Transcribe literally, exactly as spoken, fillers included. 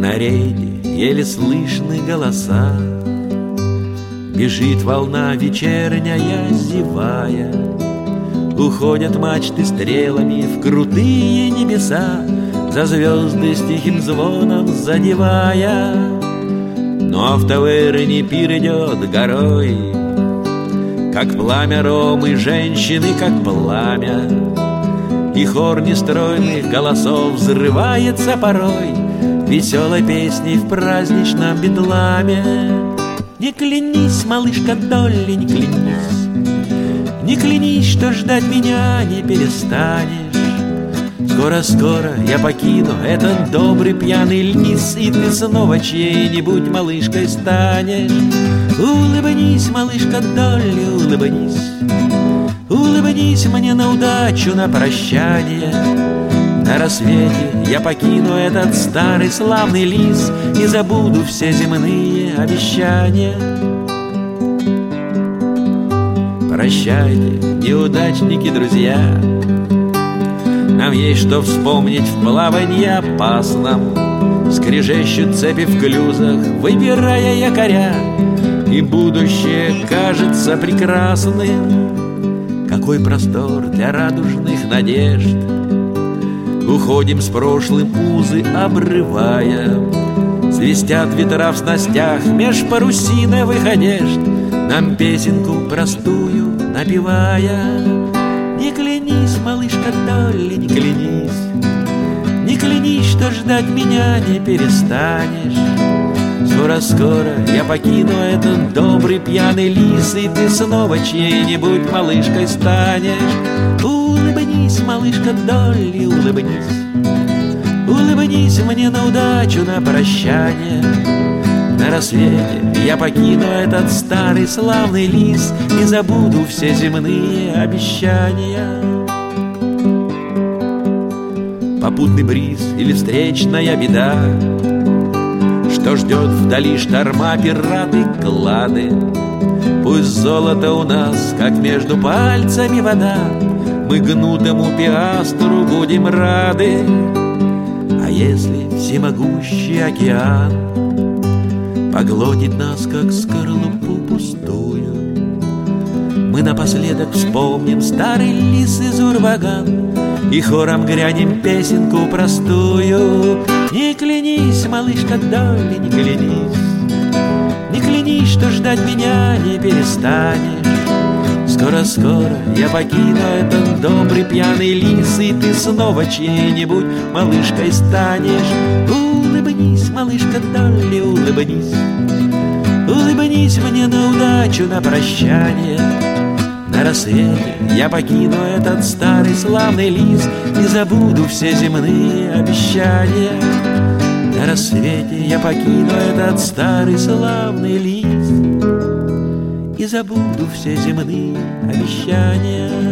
На рейде еле слышны голоса, бежит волна вечерняя, зевая. Уходят мачты стрелами в крутые небеса, за звезды с тихим звоном задевая. Но в таверне пир идет горой, как пламя ромы, женщины, как пламя. И хор нестройных голосов взрывается порой веселой песней в праздничном бедламе. Не клянись, малышка Долли, не клянись, не клянись, что ждать меня не перестанешь. Скоро-скоро я покину этот добрый пьяный лис, и ты снова чьей-нибудь малышкой станешь. Улыбнись, малышка Долли, улыбнись, улыбнись мне на удачу, на прощание. На рассвете я покину этот старый славный лис и забуду все земные обещания. Прощайте, неудачники, друзья, нам есть что вспомнить в плавании опасном. Скрежещут цепи в клюзах, выбирая якоря, и будущее кажется прекрасным. Какой простор для радужных надежд! Уходим с прошлым узы обрывая, свистят ветра в снастях меж парусиновых одежд, нам песенку простую напевая. Не клянись, малышка Долли, не клянись, не клянись, что ждать меня не перестанешь. Скоро-скоро я покину этот добрый пьяный лис, и ты снова чьей-нибудь малышкой станешь. Улыбнись, малышка Долли, улыбнись, улыбнись мне на удачу, на прощание. На рассвете я покину этот старый славный лис и забуду все земные обещания. Попутный бриз или встречная беда, что ждет вдали шторма, пираты, клады. Пусть золото у нас, как между пальцами вода, мы гнутому пиастру будем рады. А если всемогущий океан поглотит нас, как скорлупу пустую, мы напоследок вспомним старый лис из Урбаган и хором грянем песенку простую. Не клянись, малышка Долли, не клянись, не клянись, что ждать меня не перестанешь. Скоро-скоро я покину этот добрый пьяный лис, и ты снова чьей-нибудь малышкой станешь. Улыбнись, малышка Долли, улыбнись, улыбнись мне на удачу, на прощание. На рассвете я покину этот старый славный лис и забуду все земные обещания. На рассвете я покину этот старый славный лис и забуду все земные обещания.